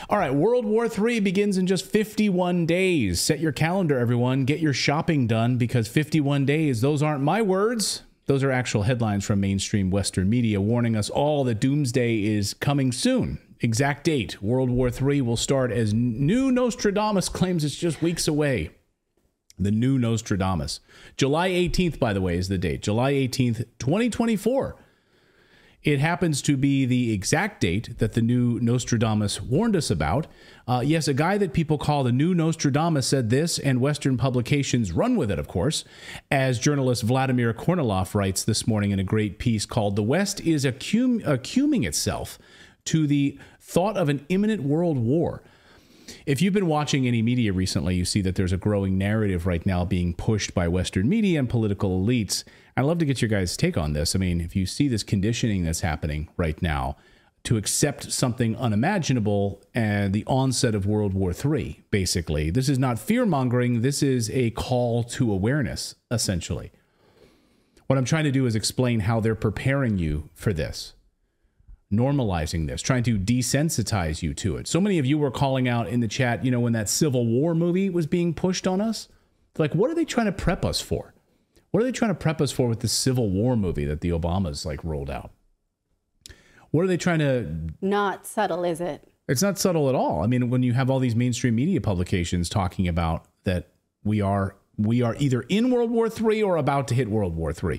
All right, World War III begins in just 51 days. Set your calendar, everyone. Get your shopping done because 51 days, those aren't my words. Those are actual headlines from mainstream Western media warning us all that doomsday is coming soon. Exact date, World War III will start as new Nostradamus claims it's just weeks away. The new Nostradamus. July 18th, by the way, is the date. July 18th, 2024. It happens to be the exact date that the new Nostradamus warned us about. Yes, a guy that people call the new Nostradamus said this, and Western publications run with it, of course, as journalist Vladimir Kornilov writes this morning in a great piece called "The West is accuming itself to the thought of an imminent world war." If you've been watching any media recently, you see that there's a growing narrative right now being pushed by Western media and political elites. I'd love to get your guys' take on this. I mean, if you see this conditioning that's happening right now to accept something unimaginable and the onset of World War III, basically, this is not fear-mongering. This is a call to awareness, essentially. What I'm trying to do is explain how they're preparing you for this. Normalizing this, trying to desensitize you to it. So many of you were calling out in the chat, you know, when that Civil War movie was being pushed on us. Like, what are they trying to prep us for? What are they trying to prep us for with the Civil War movie that the Obamas like rolled out? What are they trying to... Not subtle, is it? It's not subtle at all. I mean, when you have all these mainstream media publications talking about that we are either in World War III or about to hit World War III.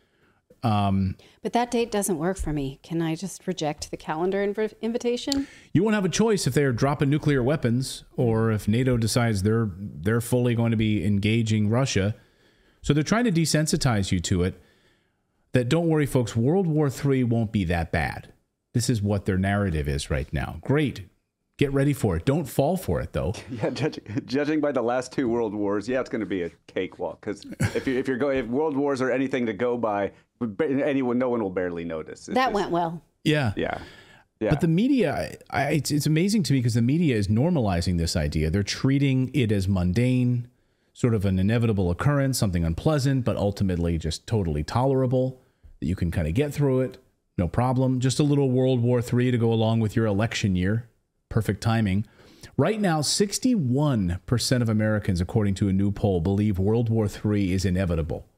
But that date doesn't work for me. Can I just reject the calendar invitation? You won't have a choice if they're dropping nuclear weapons or if NATO decides they're fully going to be engaging Russia. So they're trying to desensitize you to it. That don't worry, folks, World War III won't be that bad. This is what their narrative is right now. Great. Get ready for it. Don't fall for it, though. Yeah, judging by the last two world wars, yeah, it's going to be a cakewalk. Because if world wars are anything to go by, no one will barely notice. That went well. Yeah. But the media, it's amazing to me because the media is normalizing this idea. They're treating it as mundane, sort of an inevitable occurrence, something unpleasant, but ultimately just totally tolerable, that you can kind of get through it, no problem. Just a little World War III to go along with your election year. Perfect timing. Right now, 61% of Americans, according to a new poll, believe World War III is inevitable.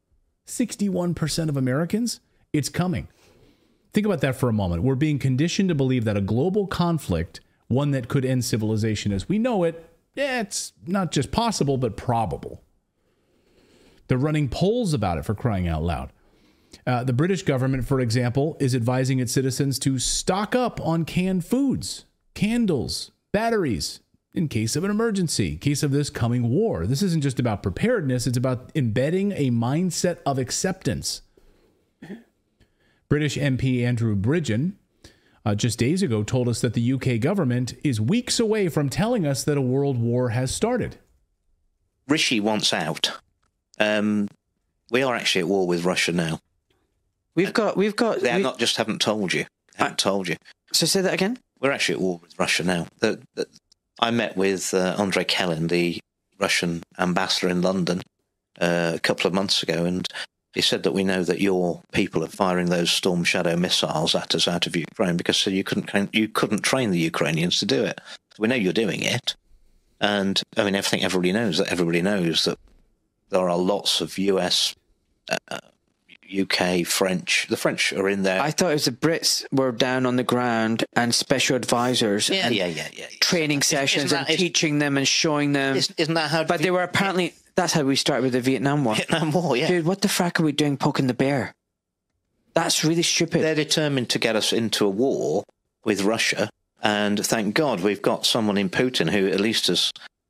61% of Americans? It's coming. Think about that for a moment. We're being conditioned to believe that a global conflict, one that could end civilization as we know it, it's not just possible, but probable. They're running polls about it, for crying out loud. The British government, for example, is advising its citizens to stock up on canned foods, candles, batteries, in case of an emergency, in case of this coming war. This isn't just about preparedness, it's about embedding a mindset of acceptance. British MP Andrew Bridgen just days ago told us that the UK government is weeks away from telling us that a world war has started. Rishi wants out. We are actually at war with Russia now. We've got. They haven't told you. So say that again. We're actually at war with Russia now. I met with Andrei Kelin, the Russian ambassador in London, a couple of months ago, and he said that we know that your people are firing those Storm Shadow missiles at us out of Ukraine because you couldn't train the Ukrainians to do it. We know you're doing it, and I mean everybody knows that there are lots of US. UK, French. The French are in there. I thought it was the Brits were down on the ground and special advisors training sessions and teaching them and showing them. Isn't that how... But they were apparently... That's how we started with the Vietnam War. Yeah. Dude, what the frack are we doing poking the bear? That's really stupid. They're determined to get us into a war with Russia, and thank God we've got someone in Putin who at least has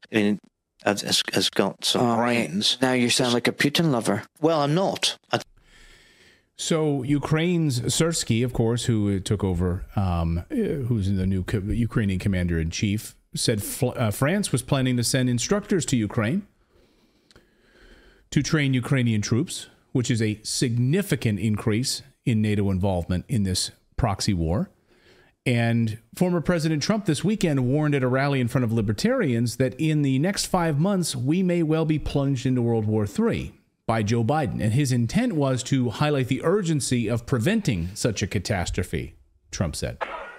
got some brains. Now you sound like a Putin lover. Well, I'm not. So Ukraine's Syrskyi, of course, who took over, who's the new Ukrainian commander-in-chief, said France was planning to send instructors to Ukraine to train Ukrainian troops, which is a significant increase in NATO involvement in this proxy war. And former President Trump this weekend warned at a rally in front of libertarians that in the next 5 months, we may well be plunged into World War III. By Joe Biden. And his intent was to highlight the urgency of preventing such a catastrophe, Trump said.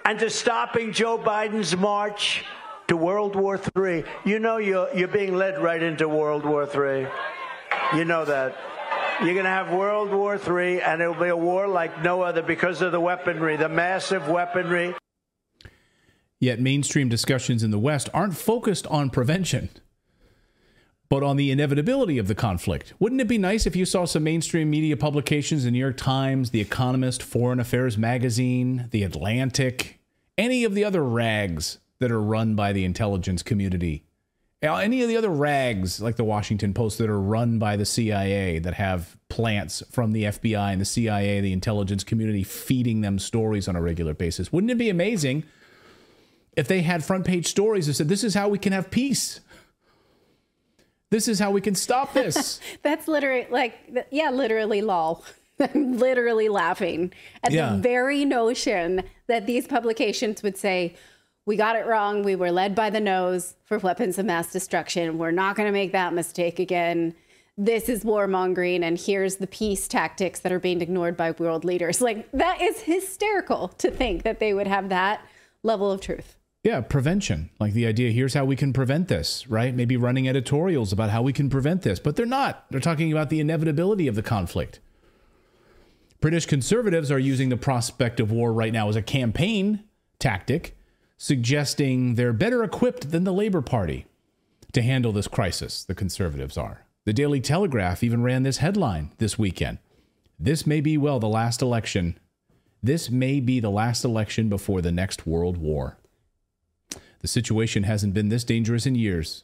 and to stopping Joe Biden's march to World War III. You know you're being led right into World War III. You know that. You're going to have World War III, and it'll be a war like no other because of the weaponry, the massive weaponry. Yet mainstream discussions in the West aren't focused on prevention, but on the inevitability of the conflict. Wouldn't it be nice if you saw some mainstream media publications, the New York Times, The Economist, Foreign Affairs Magazine, The Atlantic, any of the other rags that are run by the intelligence community, any of the other rags like the Washington Post that are run by the CIA, that have plants from the FBI and the CIA, the intelligence community, feeding them stories on a regular basis? Wouldn't it be amazing if they had front page stories that said, this is how we can have peace? This is how we can stop this. That's literally literally lol. I'm literally laughing at the very notion that these publications would say, we got it wrong. We were led by the nose for weapons of mass destruction. We're not going to make that mistake again. This is warmongering, and here's the peace tactics that are being ignored by world leaders. Like, that is hysterical to think that they would have that level of truth. Yeah, prevention. Like the idea, here's how we can prevent this, right? Maybe running editorials about how we can prevent this. But they're not. They're talking about the inevitability of the conflict. British conservatives are using the prospect of war right now as a campaign tactic, suggesting they're better equipped than the Labour Party to handle this crisis. The conservatives are. The Daily Telegraph even ran this headline this weekend. This may be, the last election. This may be the last election before the next world war. The situation hasn't been this dangerous in years.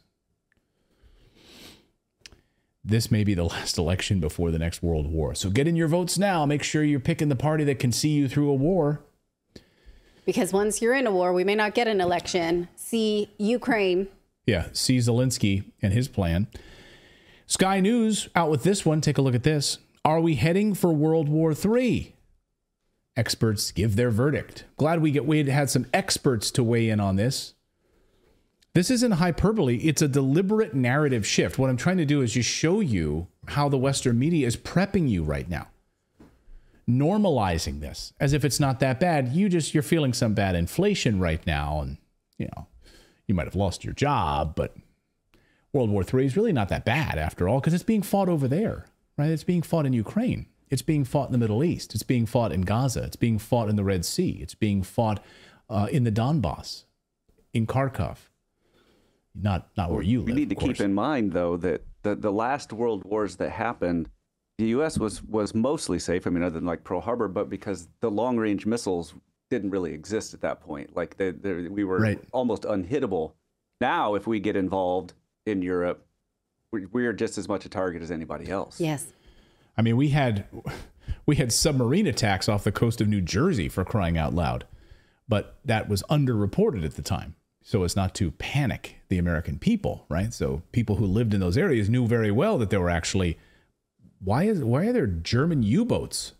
This may be the last election before the next world war. So get in your votes now. Make sure you're picking the party that can see you through a war. Because once you're in a war, we may not get an election. See Ukraine. Yeah, see Zelensky and his plan. Sky News out with this one. Take a look at this. Are we heading for World War III? Experts give their verdict. Glad we had some experts to weigh in on this. This isn't hyperbole. It's a deliberate narrative shift. What I'm trying to do is just show you how the Western media is prepping you right now. Normalizing this as if it's not that bad. You're feeling some bad inflation right now. And, you might have lost your job, but World War III is really not that bad after all, because it's being fought over there, right? It's being fought in Ukraine. It's being fought in the Middle East. It's being fought in Gaza. It's being fought in the Red Sea. It's being fought in the Donbass, in Kharkov. Not where you live. We need to keep in mind, though, that the last world wars that happened, the U.S. was mostly safe. I mean, other than like Pearl Harbor, but because the long-range missiles didn't really exist at that point. Like we were almost unhittable. Now, if we get involved in Europe, we are just as much a target as anybody else. Yes. I mean, we had submarine attacks off the coast of New Jersey, for crying out loud, but that was underreported at the time, so as not to panic the American people, right? So people who lived in those areas knew very well that there were actually, why are there German U-boats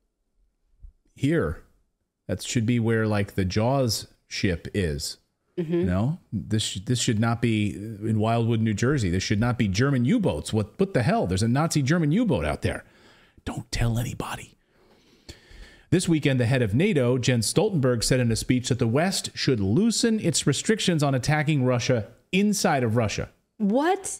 here? That should be where like the Jaws ship is. Mm-hmm. This should not be in Wildwood, New Jersey. This should not be German U-boats. What the hell? There's a Nazi German U-boat out there. Don't tell anybody. This weekend, the head of NATO, Jens Stoltenberg, said in a speech that the West should loosen its restrictions on attacking Russia inside of Russia. What?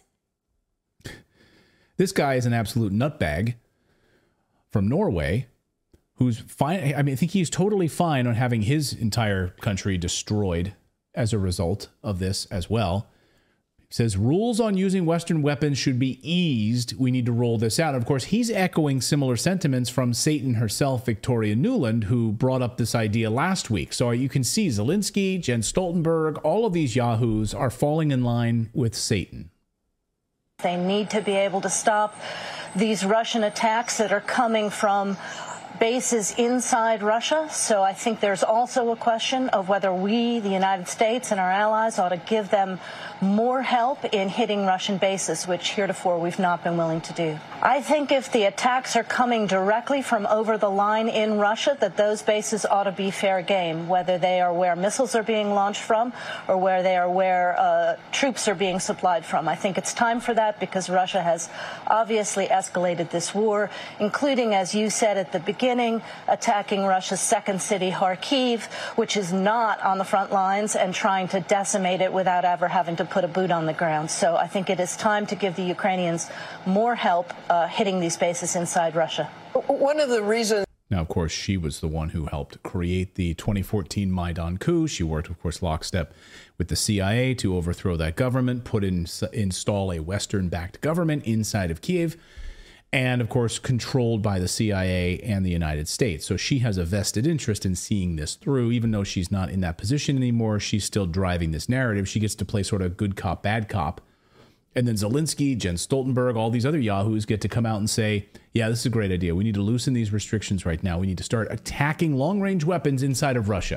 This guy is an absolute nutbag from Norway who's fine. I mean, I think he's totally fine on having his entire country destroyed as a result of this as well. He says rules on using Western weapons should be eased. We need to roll this out. Of course, he's echoing similar sentiments from Satan herself, Victoria Nuland, who brought up this idea last week. So you can see Zelensky, Jens Stoltenberg, all of these yahoos are falling in line with Satan. They need to be able to stop these Russian attacks that are coming from bases inside Russia. So I think there's also a question of whether we, the United States and our allies, ought to give them more help in hitting Russian bases, which heretofore we've not been willing to do. I think if the attacks are coming directly from over the line in Russia, that those bases ought to be fair game, whether they are where missiles are being launched from or where they are where troops are being supplied from. I think it's time for that because Russia has obviously escalated this war, including, as you said at the beginning, beginning, attacking Russia's second city, Kharkiv, which is not on the front lines, and trying to decimate it without ever having to put a boot on the ground. So I think it is time to give the Ukrainians more help hitting these bases inside Russia. One of the reasons. Now, of course, she was the one who helped create the 2014 Maidan coup. She worked, of course, lockstep with the CIA to overthrow that government, install a Western-backed government inside of Kyiv, and, of course, controlled by the CIA and the United States. So she has a vested interest in seeing this through. Even though she's not in that position anymore, she's still driving this narrative. She gets to play sort of good cop, bad cop. And then Zelensky, Jens Stoltenberg, all these other yahoos get to come out and say, yeah, this is a great idea. We need to loosen these restrictions right now. We need to start attacking long-range weapons inside of Russia.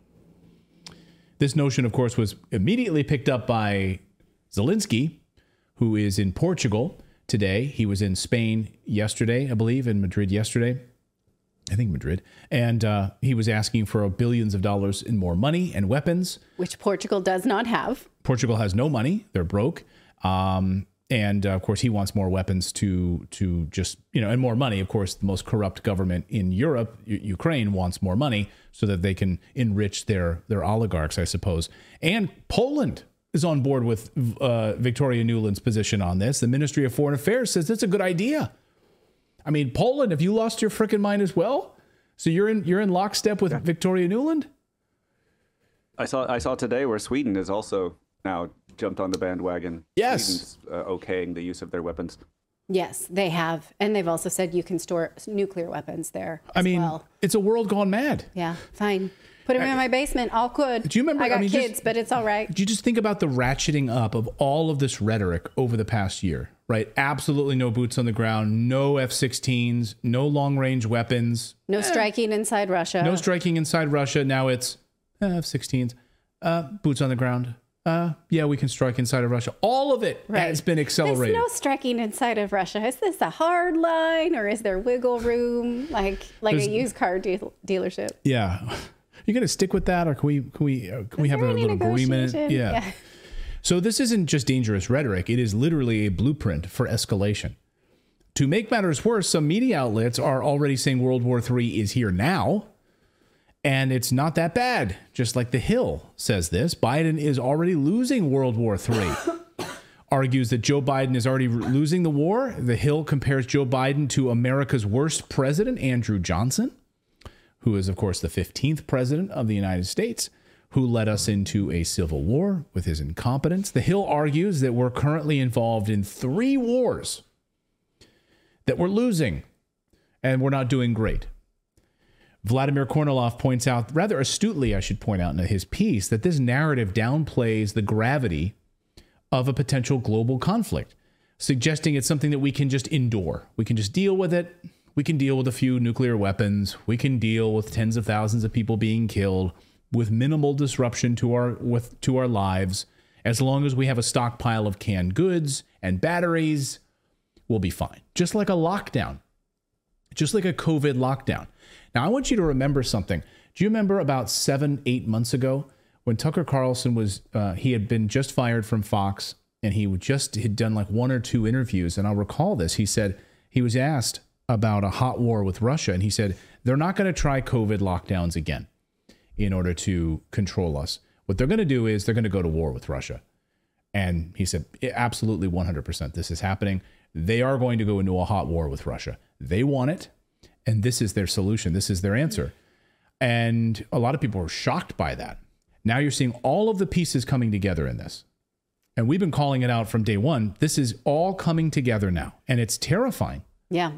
This notion, of course, was immediately picked up by Zelensky, who is in Portugal today. He was in Spain yesterday, I believe, in Madrid yesterday. I think Madrid. And he was asking for billions of dollars in more money and weapons. Which Portugal does not have. Portugal has no money. They're broke. And of course, he wants more weapons to just, and more money. Of course, the most corrupt government in Europe, Ukraine, wants more money so that they can enrich their oligarchs, I suppose. And Poland is on board with Victoria Nuland's position on this. The Ministry of Foreign Affairs says it's a good idea. I mean, Poland, have you lost your frickin' mind as well? So you're in lockstep with Victoria Nuland? I saw today where Sweden is also now jumped on the bandwagon. Yes. Sweden's okaying the use of their weapons. Yes, they have. And they've also said you can store nuclear weapons there as well. It's a world gone mad. Yeah, fine. Put them in my basement. All good. Do you remember? I got kids, but it's all right. Do you just think about the ratcheting up of all of this rhetoric over the past year, right? Absolutely no boots on the ground, no F-16s, no long-range weapons. No striking inside Russia. No striking inside Russia. Now it's F-16s, boots on the ground. Yeah, we can strike inside of Russia. All of it has been accelerated. There's no striking inside of Russia. Is this a hard line or is there wiggle room like a used car dealership? Yeah. You going to stick with that, or can we have a little agreement? Yeah. So this isn't just dangerous rhetoric. It is literally a blueprint for escalation. To make matters worse, some media outlets are already saying World War III is here now. And it's not that bad. Just like The Hill says this, Biden is already losing World War III. Argues that Joe Biden is already losing the war. The Hill compares Joe Biden to America's worst president, Andrew Johnson, who is, of course, the 15th president of the United States, who led us into a civil war with his incompetence. The Hill argues that we're currently involved in 3 wars that we're losing, and we're not doing great. Vladimir Kornilov points out, rather astutely, I should point out in his piece, that this narrative downplays the gravity of a potential global conflict, suggesting it's something that we can just endure. We can just deal with it. We can deal with a few nuclear weapons. We can deal with tens of thousands of people being killed with minimal disruption to our lives. As long as we have a stockpile of canned goods and batteries, we'll be fine. Just like a lockdown. Just like a COVID lockdown. Now, I want you to remember something. Do you remember about 7-8 months ago when Tucker Carlson he had been just fired from Fox, and he had done like 1 or 2 interviews. And I'll recall this. He said he was asked about a hot war with Russia. And he said, they're not going to try COVID lockdowns again in order to control us. What they're going to do is they're going to go to war with Russia. And he said, absolutely 100%. This is happening. They are going to go into a hot war with Russia. They want it. And this is their solution. This is their answer. And a lot of people are shocked by that. Now you're seeing all of the pieces coming together in this. And we've been calling it out from day one. This is all coming together now. And it's terrifying. Yeah.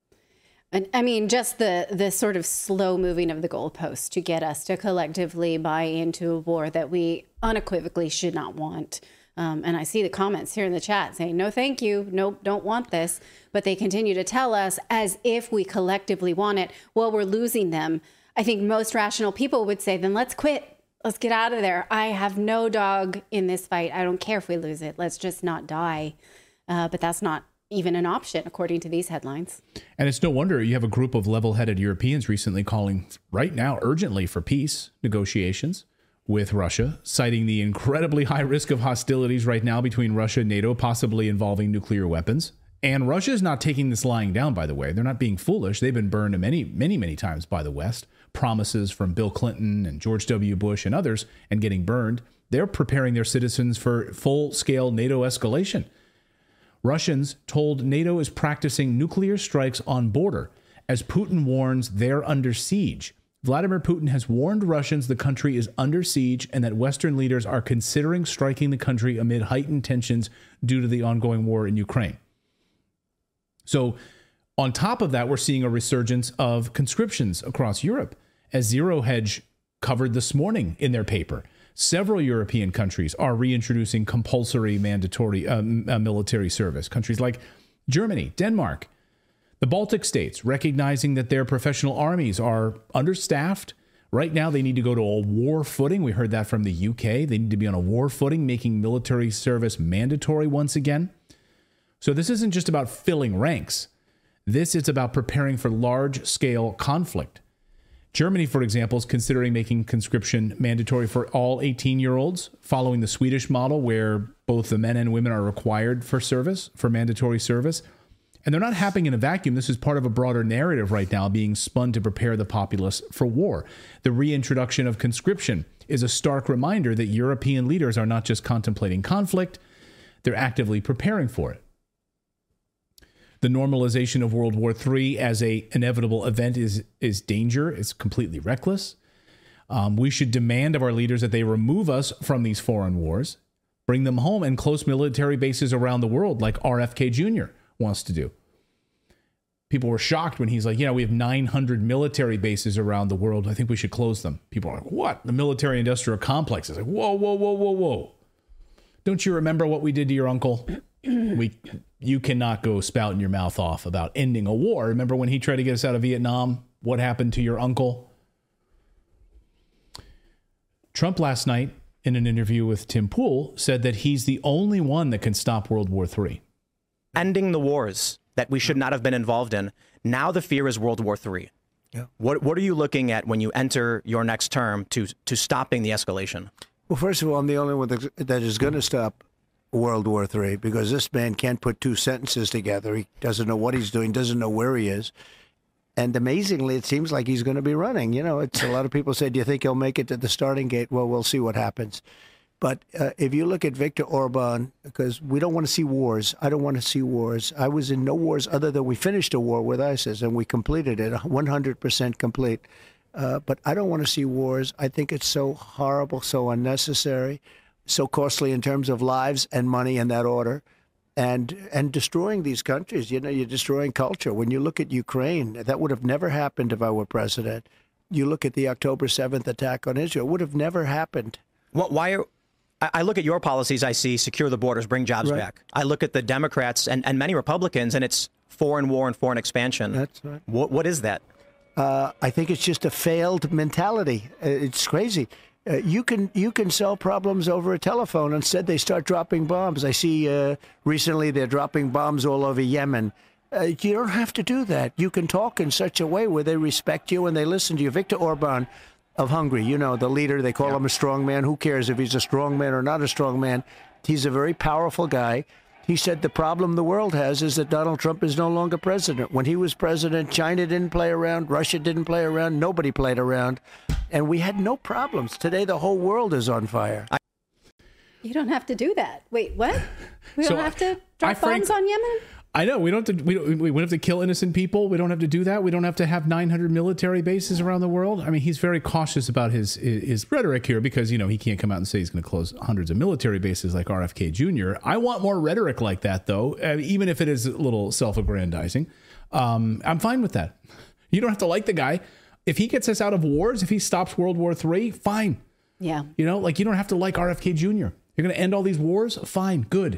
And I mean, just the sort of slow moving of the goalposts to get us to collectively buy into a war that we unequivocally should not want. And I see the comments here in the chat saying, no, thank you. Nope, don't want this. But they continue to tell us as if we collectively want it. Well, we're losing them. I think most rational people would say, then let's quit. Let's get out of there. I have no dog in this fight. I don't care if we lose it. Let's just not die. But that's not even an option, according to these headlines. And it's no wonder you have a group of level-headed Europeans recently calling right now urgently for peace negotiations with Russia, citing the incredibly high risk of hostilities right now between Russia and NATO, possibly involving nuclear weapons. And Russia is not taking this lying down, by the way. They're not being foolish. They've been burned many times by the West. Promises from Bill Clinton and George W. Bush and others, and getting burned. They're preparing their citizens for full-scale NATO escalation. Russians told NATO is practicing nuclear strikes on border as Putin warns they're under siege. Vladimir Putin has warned Russians the country is under siege and that Western leaders are considering striking the country amid heightened tensions due to the ongoing war in Ukraine. So on top of that, we're seeing a resurgence of conscriptions across Europe, as Zero Hedge covered this morning in their paper. Several European countries are reintroducing compulsory mandatory military service. Countries like Germany, Denmark, the Baltic states, recognizing that their professional armies are understaffed. Right now, they need to go to a war footing. We heard that from the UK. They need to be on a war footing, making military service mandatory once again. So this isn't just about filling ranks. This is about preparing for large-scale conflict. Germany, for example, is considering making conscription mandatory for all 18-year-olds, following the Swedish model where both the men and women are required for service, for mandatory service. And they're not happening in a vacuum. This is part of a broader narrative right now being spun to prepare the populace for war. The reintroduction of conscription is a stark reminder that European leaders are not just contemplating conflict, they're actively preparing for it. The normalization of World War III as an inevitable event is danger. It's completely reckless. We should demand of our leaders that they remove us from these foreign wars, bring them home, and close military bases around the world like RFK Jr. wants to do. People were shocked when he's like, we have 900 military bases around the world. I think we should close them. People are like, what? The military industrial complex is like, whoa. Don't you remember what we did to your uncle? You cannot go spouting your mouth off about ending a war. Remember when he tried to get us out of Vietnam? What happened to your uncle? Trump last night, in an interview with Tim Pool, said that he's the only one that can stop World War III. Ending the wars that we should not have been involved in. Now the fear is World War III. Yeah. What are you looking at when you enter your next term to stopping the escalation? Well, first of all, I'm the only one that is going to stop World War III, because this man can't put two sentences together. He doesn't know what he's doing, doesn't know where he is. And amazingly, it seems like he's going to be running. It's a lot of people say, do you think he'll make it to the starting gate? Well, we'll see what happens. But if you look at Viktor Orban, because we don't want to see wars. I don't want to see wars. I was in no wars other than we finished a war with ISIS, and we completed it, 100% complete. But I don't want to see wars. I think it's so horrible, so unnecessary, so costly in terms of lives and money in that order, and destroying these countries. You're destroying culture. When you look at Ukraine, that would have never happened if I were president. You look at the October 7th attack on Israel, it would have never happened. I look at your policies, I see secure the borders, bring jobs back. I look at the Democrats and many Republicans, and it's foreign war and foreign expansion. That's right. What is that? I think it's just a failed mentality. It's crazy. You can solve problems over a telephone. Instead, they start dropping bombs. I see recently they're dropping bombs all over Yemen. You don't have to do that. You can talk in such a way where they respect you and they listen to you. Viktor Orban of Hungary, the leader, they call him a strong man. Who cares if he's a strong man or not a strong man? He's a very powerful guy. He said the problem the world has is that Donald Trump is no longer president. When he was president, China didn't play around, Russia didn't play around, nobody played around, and we had no problems. Today, the whole world is on fire. You don't have to do that. Wait, what? We don't have to drop bombs on Yemen? I know we don't have to kill innocent people. We don't have to do that. We don't have to have 900 military bases around the world. I mean, he's very cautious about his rhetoric here because, he can't come out and say he's going to close hundreds of military bases like RFK Jr. I want more rhetoric like that, though, even if it is a little self-aggrandizing. I'm fine with that. You don't have to like the guy. If he gets us out of wars, if he stops World War III, fine. Yeah. You don't have to like RFK Jr. You're going to end all these wars? Fine. Good.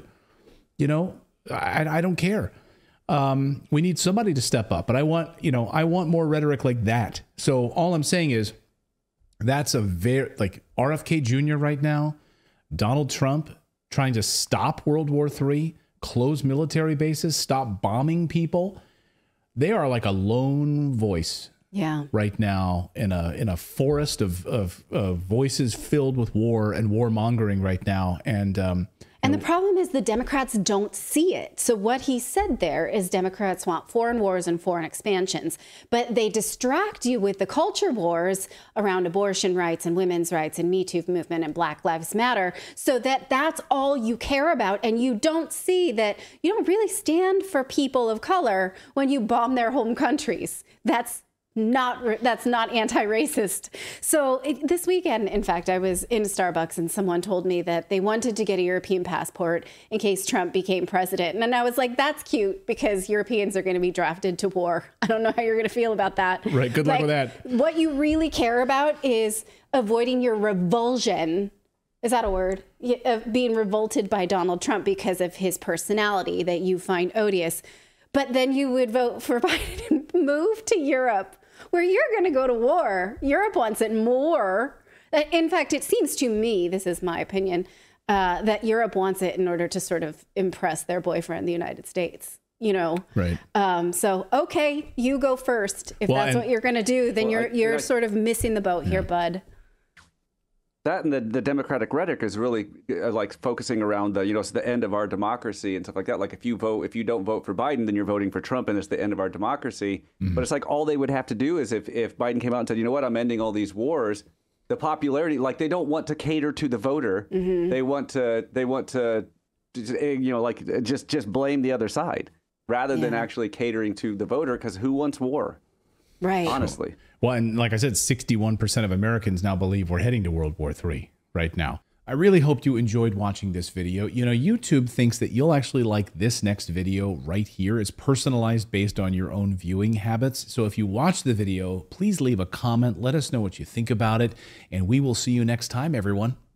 I don't care. We need somebody to step up, but I want more rhetoric like that. So all I'm saying is that's a very RFK Jr. right now, Donald Trump trying to stop World War III, close military bases, stop bombing people. They are like a lone voice. Yeah. Right now in a forest of voices filled with war and warmongering right now. And And the problem is the Democrats don't see it. So what he said there is Democrats want foreign wars and foreign expansions, but they distract you with the culture wars around abortion rights and women's rights and Me Too movement and Black Lives Matter, so that that's all you care about. And you don't see that you don't really stand for people of color when you bomb their home countries. That's not anti-racist. So this weekend, in fact, I was in Starbucks and someone told me that they wanted to get a European passport in case Trump became president. And I was like, that's cute because Europeans are going to be drafted to war. I don't know how you're going to feel about that. Right. Good luck with that. What you really care about is avoiding your revulsion. Is that a word? Of being revolted by Donald Trump because of his personality that you find odious. But then you would vote for Biden and move to Europe, where you're going to go to war. Europe wants it more. In fact, it seems to me, this is my opinion, that Europe wants it in order to sort of impress their boyfriend, the United States. You know, right? So, okay, you go first. If that's what you're going to do, then you're sort of missing the boat here, bud. That and the Democratic rhetoric is really like focusing around the, it's the end of our democracy and stuff like that. Like if you don't vote for Biden, then you're voting for Trump and it's the end of our democracy. Mm-hmm. But it's like all they would have to do is if Biden came out and said, you know what, I'm ending all these wars, the popularity, like they don't want to cater to the voter. Mm-hmm. They want to, just blame the other side rather than actually catering to the voter, because who wants war? Right. Honestly. Well, and like I said, 61% of Americans now believe we're heading to World War III right now. I really hope you enjoyed watching this video. YouTube thinks that you'll actually like this next video right here. It's personalized based on your own viewing habits. So if you watch the video, please leave a comment. Let us know what you think about it. And we will see you next time, everyone.